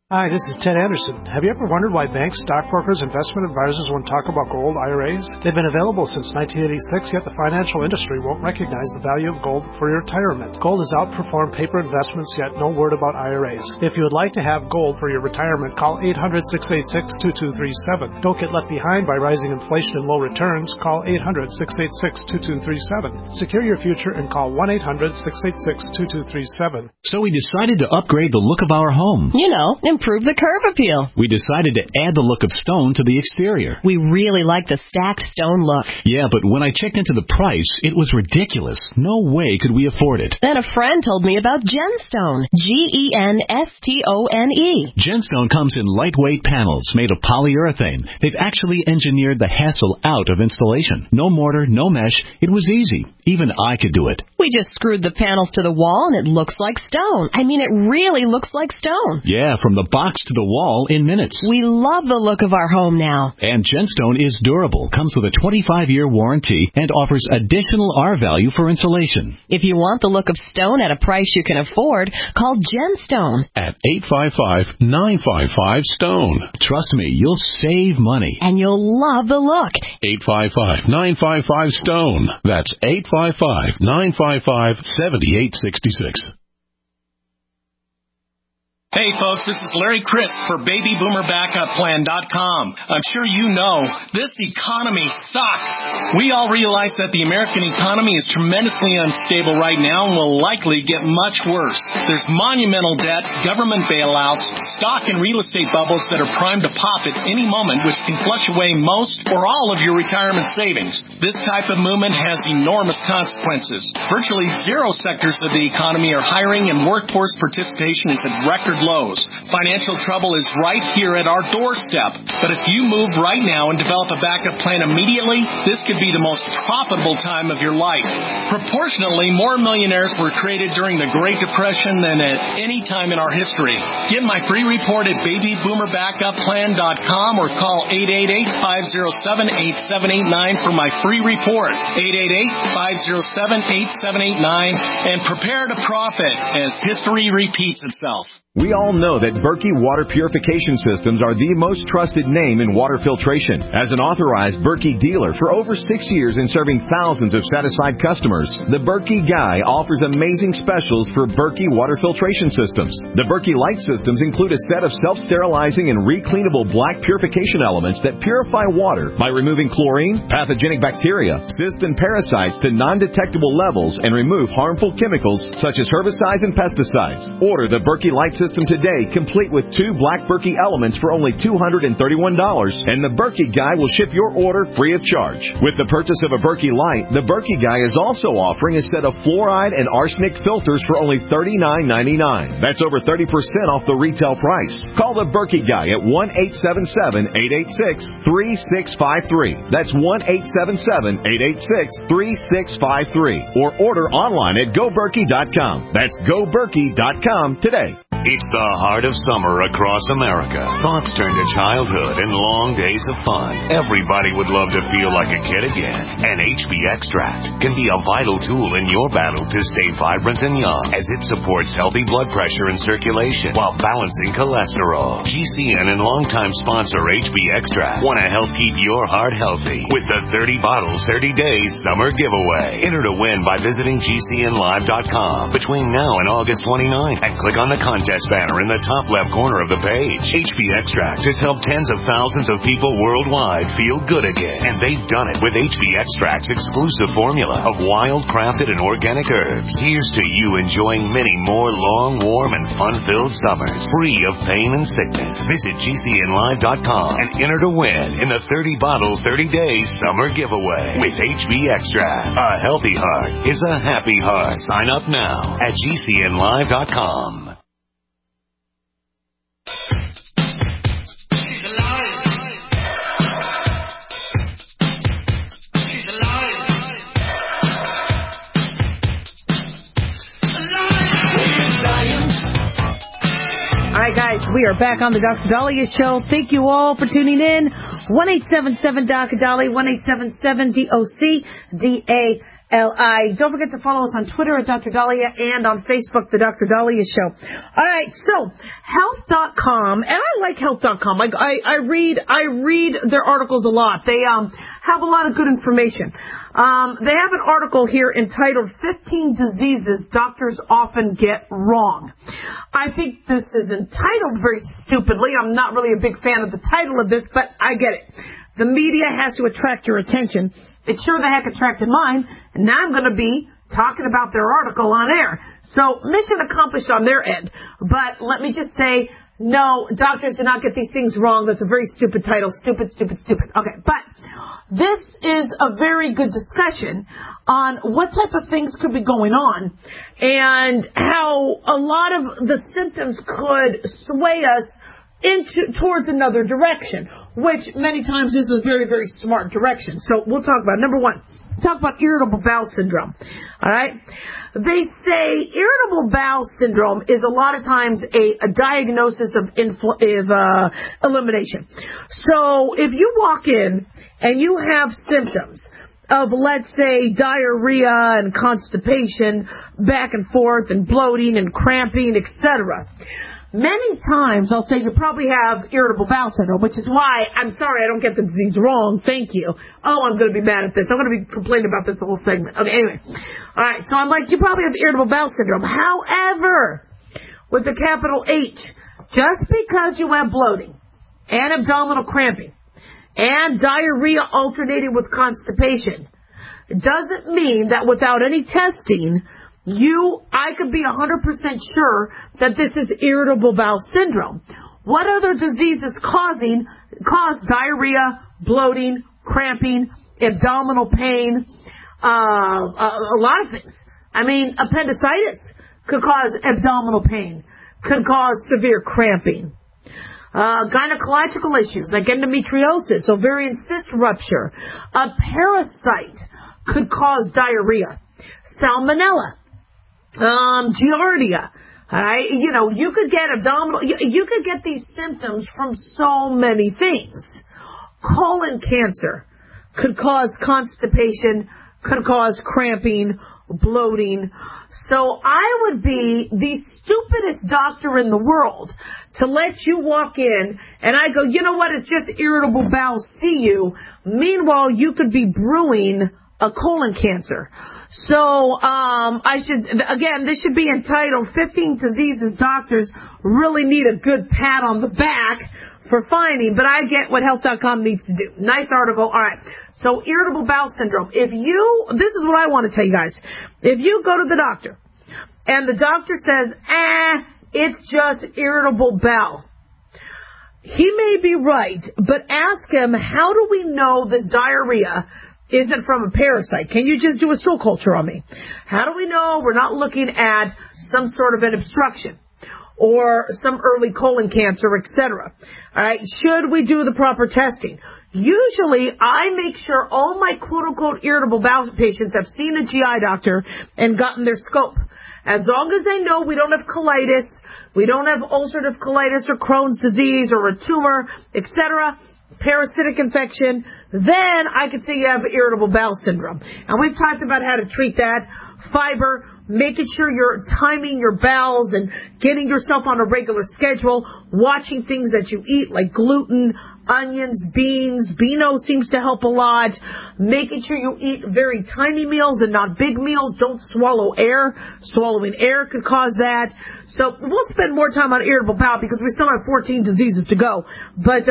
Hi, this is Ted Anderson. Have you ever wondered why banks, stockbrokers, investment advisors won't talk about gold IRAs? They've been available since 1986, yet the financial industry won't recognize the value of gold for your retirement. Gold has outperformed paper investments, yet no word about IRAs. If you would like to have gold for your retirement, call 800-686-2237. Don't get left behind by rising inflation and low returns. Call 800-686-2237. Secure your future and call 1-800-686-2237. So we decided to upgrade the look of our home. You know, improve the curb appeal. We decided to add the look of stone to the exterior. We really like the stacked stone look. Yeah, but when I checked into the price, it was ridiculous. No way could we afford it. Then a friend told me about Genstone. Genstone. Genstone comes in lightweight panels made of polyurethane. They've actually engineered the hassle out of installation. No mortar, no mesh. It was easy. Even I could do it. We just screwed the panels to the wall and it looks like stone. I mean, it really looks like stone. Yeah, from the box to the wall in minutes. We love the look of our home now. And Genstone is durable, comes with a 25-year warranty, and offers additional R-value for insulation. If you want the look of stone at a price you can afford, call Genstone. At 855-955-STONE. Trust me, you'll save money. And you'll love the look. 855-955-STONE. That's 855-955-7866. Hey folks, this is Larry Crisp for BabyBoomerBackupPlan.com. I'm sure you know, this economy sucks. We all realize that the American economy is tremendously unstable right now and will likely get much worse. There's monumental debt, government bailouts, stock and real estate bubbles that are primed to pop at any moment, which can flush away most or all of your retirement savings. This type of movement has enormous consequences. Virtually zero sectors of the economy are hiring and workforce participation is at record lows. Financial trouble is right here at our doorstep. But if you move right now and develop a backup plan immediately, this could be the most profitable time of your life. Proportionally, more millionaires were created during the Great Depression than at any time in our history. Get my free report at BabyBoomerBackupPlan.com or call 888-507-8789 for my free report. 888-507-8789 and prepare to profit as history repeats itself. We all know that Berkey Water Purification Systems are the most trusted name in water filtration. As an authorized Berkey dealer for over 6 years and serving thousands of satisfied customers, the Berkey Guy offers amazing specials for Berkey Water Filtration Systems. The Berkey Light Systems include a set of self-sterilizing and recleanable black purification elements that purify water by removing chlorine, pathogenic bacteria, cysts, and parasites to non-detectable levels and remove harmful chemicals such as herbicides and pesticides. Order the Berkey Light System today, complete with 2 black Berkey elements for only $231, and the Berkey Guy will ship your order free of charge. With the purchase of a Berkey Light, the Berkey Guy is also offering a set of fluoride and arsenic filters for only $39.99. That's over 30% off the retail price. Call the Berkey Guy at 1-877-886-3653. That's 1-877-886-3653. Or order online at GoBerkey.com. That's GoBerkey.com today. It's the heart of summer across America. Thoughts turn to childhood and long days of fun. Everybody would love to feel like a kid again. And HB Extract can be a vital tool in your battle to stay vibrant and young, as it supports healthy blood pressure and circulation while balancing cholesterol. GCN and longtime sponsor HB Extract want to help keep your heart healthy with the 30 bottles, 30 days summer giveaway. Enter to win by visiting GCNlive.com between now and August 29th and click on the contest banner in the top left corner of the page. HB Extract has helped tens of thousands of people worldwide feel good again, and they've done it with HB Extract's exclusive formula of wild, crafted, and organic herbs. Here's to you enjoying many more long, warm, and fun-filled summers, free of pain and sickness. Visit GCNlive.com and enter to win in the 30-bottle, 30-day summer giveaway with HB Extract. A healthy heart is a happy heart. Sign up now at GCNlive.com. All right, guys, we are back on the Dr. Dahlia Show. Thank you all for tuning in. 1-877-DOC-DALI, 1-877-DOC-DALI. Don't forget to follow us on Twitter at Dr. Dahlia and on Facebook, The Dr. Dahlia Show. All right, so Health.com, and I like Health.com. I read their articles a lot. They have a lot of good information. They have an article here entitled 15 Diseases Doctors Often Get Wrong. I think this is entitled very stupidly. I'm not really a big fan of the title of this, but I get it. The media has to attract your attention. It sure the heck attracted mine, and now I'm going to be talking about their article on air. So mission accomplished on their end. But let me just say, no, doctors do not get these things wrong. That's a very stupid title. Stupid. Okay, but this is a very good discussion on what type of things could be going on and how a lot of the symptoms could sway us towards another direction, which many times is a very, very smart direction. So we'll talk about number one. Talk about irritable bowel syndrome. All right. They say irritable bowel syndrome is a lot of times a diagnosis of elimination. So if you walk in and you have symptoms of, let's say, diarrhea and constipation, back and forth, and bloating and cramping, etc., many times I'll say you probably have irritable bowel syndrome, which is why I'm sorry I don't get the disease wrong. Thank you. Oh, I'm going to be mad at this. I'm going to be complaining about this the whole segment. Okay, anyway. All right, so I'm like, you probably have irritable bowel syndrome. However, with the capital H, just because you have bloating and abdominal cramping and diarrhea alternating with constipation doesn't mean that without any testing, I could be 100% sure that this is irritable bowel syndrome. What other diseases cause diarrhea, bloating, cramping, abdominal pain, a lot of things. I mean, appendicitis could cause abdominal pain, could cause severe cramping. Gynecological issues like endometriosis, ovarian cyst rupture, a parasite could cause diarrhea, salmonella, giardia. You could get abdominal, you could get these symptoms from so many things. Colon cancer could cause constipation, could cause cramping, bloating. So I would be the stupidest doctor in the world to let you walk in and I go, you know what, it's just irritable bowel, see you. Meanwhile, you could be brewing a colon cancer. So, this should be entitled 15 Diseases Doctors Really Need a Good Pat on the Back for Finding, but I get what Health.com needs to do. Nice article. All right. So, irritable bowel syndrome. This is what I want to tell you guys. If you go to the doctor and the doctor says, it's just irritable bowel, he may be right, but ask him, how do we know this diarrhea isn't from a parasite? Can you just do a stool culture on me? How do we know we're not looking at some sort of an obstruction or some early colon cancer, etc.? All right. Should we do the proper testing? Usually, I make sure all my quote-unquote irritable bowel patients have seen a GI doctor and gotten their scope. As long as they know we don't have colitis, we don't have ulcerative colitis or Crohn's disease or a tumor, etc., parasitic infection, then I could say you have irritable bowel syndrome. And we've talked about how to treat that. Fiber, making sure you're timing your bowels and getting yourself on a regular schedule, watching things that you eat like gluten, onions, beans. Beano seems to help a lot. Making sure you eat very tiny meals and not big meals. Don't swallow air. Swallowing air could cause that. So we'll spend more time on irritable bowel because we still have 14 diseases to go. But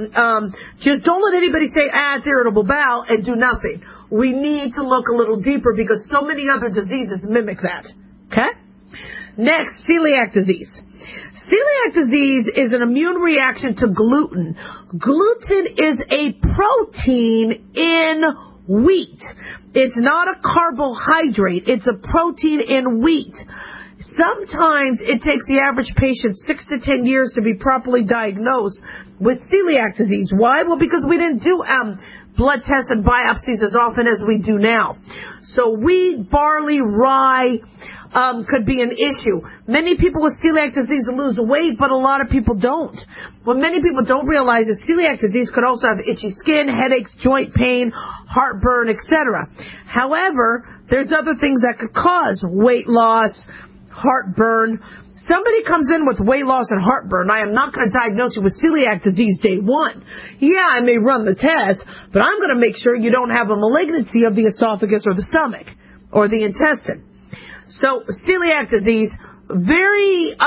just don't let anybody say, it's irritable bowel and do nothing. We need to look a little deeper because so many other diseases mimic that. Okay? Next, celiac disease. Celiac disease is an immune reaction to gluten. Gluten is a protein in wheat. It's not a carbohydrate. It's a protein in wheat. Sometimes it takes the average patient 6 to 10 years to be properly diagnosed with celiac disease. Why? Well, because we didn't do blood tests and biopsies as often as we do now. So wheat, barley, rye could be an issue. Many people with celiac disease lose weight, but a lot of people don't. What many people don't realize is celiac disease could also have itchy skin, headaches, joint pain, heartburn, etc. However, There's other things that could cause weight loss, heartburn. Somebody comes in with weight loss and heartburn, I am not going to diagnose you with celiac disease day one. Yeah, I may run the test, but I'm going to make sure you don't have a malignancy of the esophagus or the stomach or the intestine. So celiac disease, very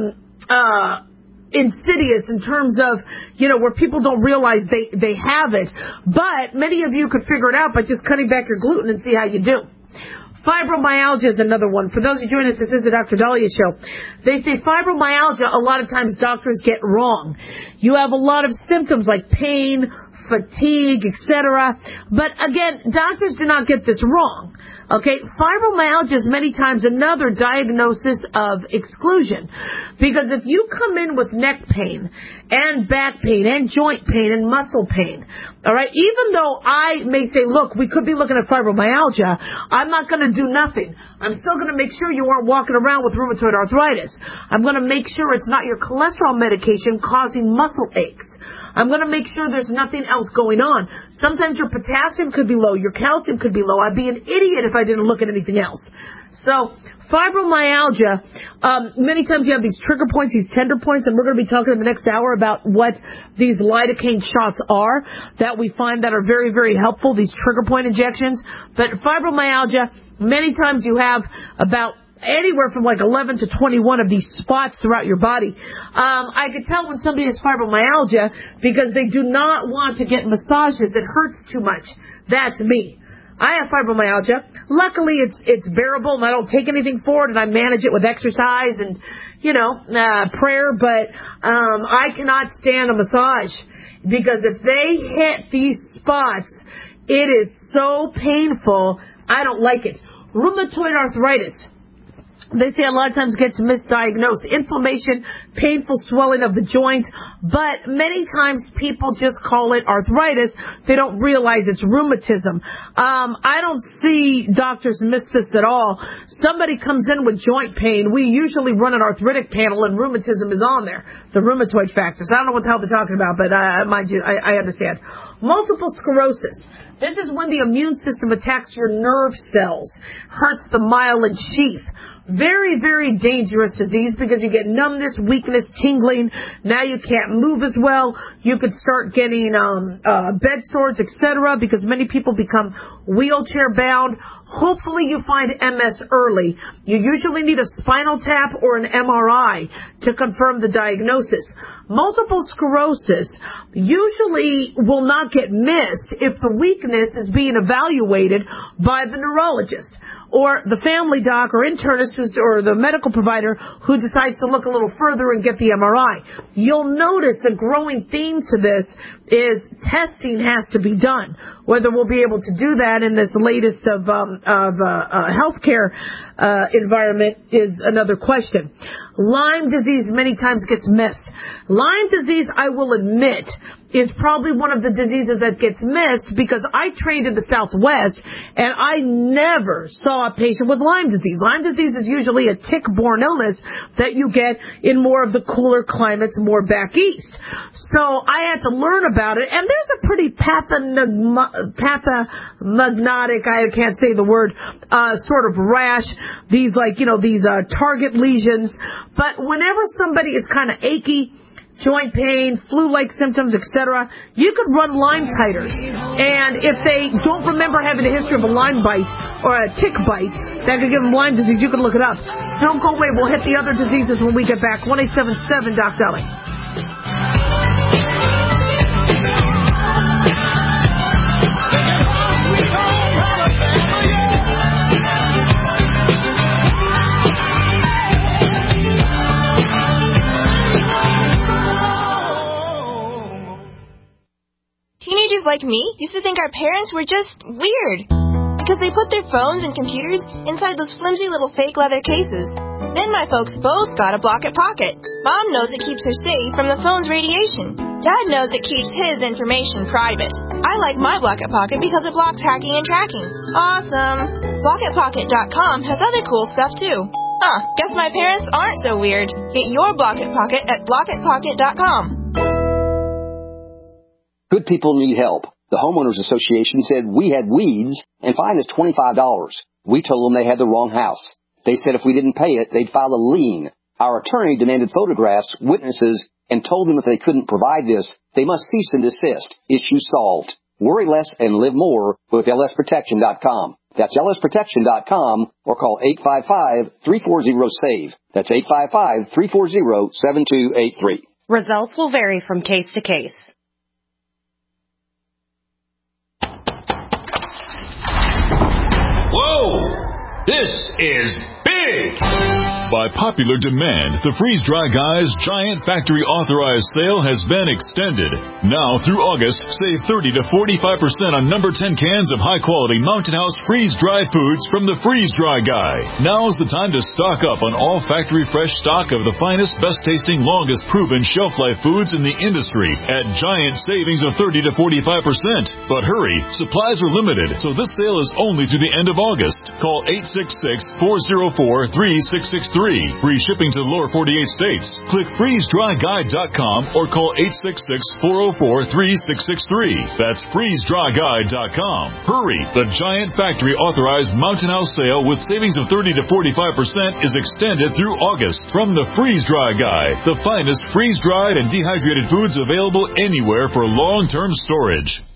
insidious in terms of, where people don't realize they have it. But many of you could figure it out by just cutting back your gluten and see how you do. Fibromyalgia is another one. For those who join us, this is the Dr. Dahlia Show. They say fibromyalgia, a lot of times doctors get wrong. You have a lot of symptoms like pain, fatigue, etc. But again, doctors do not get this wrong. Okay, fibromyalgia is many times another diagnosis of exclusion. Because if you come in with neck pain and back pain and joint pain and muscle pain, all right, even though I may say, look, we could be looking at fibromyalgia, I'm not going to do nothing. I'm still going to make sure you aren't walking around with rheumatoid arthritis. I'm going to make sure it's not your cholesterol medication causing muscle aches. I'm going to make sure there's nothing else going on. Sometimes your potassium could be low, your calcium could be low. I'd be an idiot if I didn't look at anything else. So fibromyalgia, many times you have these trigger points, these tender points, and we're going to be talking in the next hour about what these lidocaine shots are that we find that are very, very helpful, these trigger point injections. But fibromyalgia, many times you have about anywhere from like 11 to 21 of these spots throughout your body. I could tell when somebody has fibromyalgia because they do not want to get massages. It hurts too much. That's me. I have fibromyalgia. Luckily, it's bearable, and I don't take anything for it, and I manage it with exercise and, prayer. But I cannot stand a massage because if they hit these spots, it is so painful. I don't like it. Rheumatoid arthritis. They say a lot of times gets misdiagnosed. Inflammation, painful swelling of the joint, but many times people just call it arthritis. They don't realize it's rheumatism. I don't see doctors miss this at all. Somebody comes in with joint pain. We usually run an arthritic panel, and rheumatism is on there, the rheumatoid factors. I don't know what the hell they're talking about, but mind you, I understand. Multiple sclerosis. This is when the immune system attacks your nerve cells, hurts the myelin sheath. Very, very dangerous disease because you get numbness, weakness, tingling. Now you can't move as well. You could start getting bed sores, etc. because many people become wheelchair bound. Hopefully you find MS early. You usually need a spinal tap or an MRI to confirm the diagnosis. Multiple sclerosis usually will not get missed if the weakness is being evaluated by the neurologist or the family doc or internist or the medical provider who decides to look a little further and get the MRI. You'll notice a growing theme to this is testing has to be done. Whether we'll be able to do that in this latest of healthcare environment is another question. Lyme disease many times gets missed. Lyme disease, I will admit, is probably one of the diseases that gets missed because I trained in the Southwest and I never saw a patient with Lyme disease. Lyme disease is usually a tick-borne illness that you get in more of the cooler climates, more back east. So I had to learn about it, and there's a pretty pathognomonic, I can't say the word, sort of rash, these target lesions. But whenever somebody is kind of achy, joint pain, flu-like symptoms, etc., you could run Lyme titers. And if they don't remember having a history of a Lyme bite or a tick bite that could give them Lyme disease, you could look it up. Don't go away. We'll hit the other diseases when we get back. 1-877-DOC-DOLLY. Teenagers like me used to think our parents were just weird because they put their phones and computers inside those flimsy little fake leather cases. Then my folks both got a Blocket Pocket. Mom knows it keeps her safe from the phone's radiation. Dad knows it keeps his information private. I like my Blocket Pocket because it blocks hacking and tracking. Awesome! BlocketPocket.com has other cool stuff too. Guess my parents aren't so weird. Get your Blocket Pocket at BlocketPocket.com. Good people need help. The Homeowners Association said we had weeds and fined us $25. We told them they had the wrong house. They said if we didn't pay it, they'd file a lien. Our attorney demanded photographs, witnesses, and told them if they couldn't provide this, they must cease and desist. Issue solved. Worry less and live more with lsprotection.com. That's lsprotection.com or call 855-340-SAVE. That's 855-340-7283. Results will vary from case to case. Whoa! This is big! By popular demand, the Freeze-Dry Guys Giant Factory Authorized Sale has been extended. Now through August, save 30 to 45% on number 10 cans of high-quality Mountain House freeze-dry foods from the Freeze-Dry Guy. Now's the time to stock up on all factory fresh stock of the finest, best-tasting, longest-proven shelf-life foods in the industry at giant savings of 30 to 45%. But hurry, supplies are limited, so this sale is only through the end of August. Call 866-404-3663. Free shipping to the lower 48 states. Click freezedryguide.com or call 866-404-3663. That's freezedryguide.com. Hurry! The Giant Factory Authorized Mountain House Sale with savings of 30 to 45% is extended through August from the Freeze-Dry Guy, the finest freeze-dried and dehydrated foods available anywhere for long-term storage.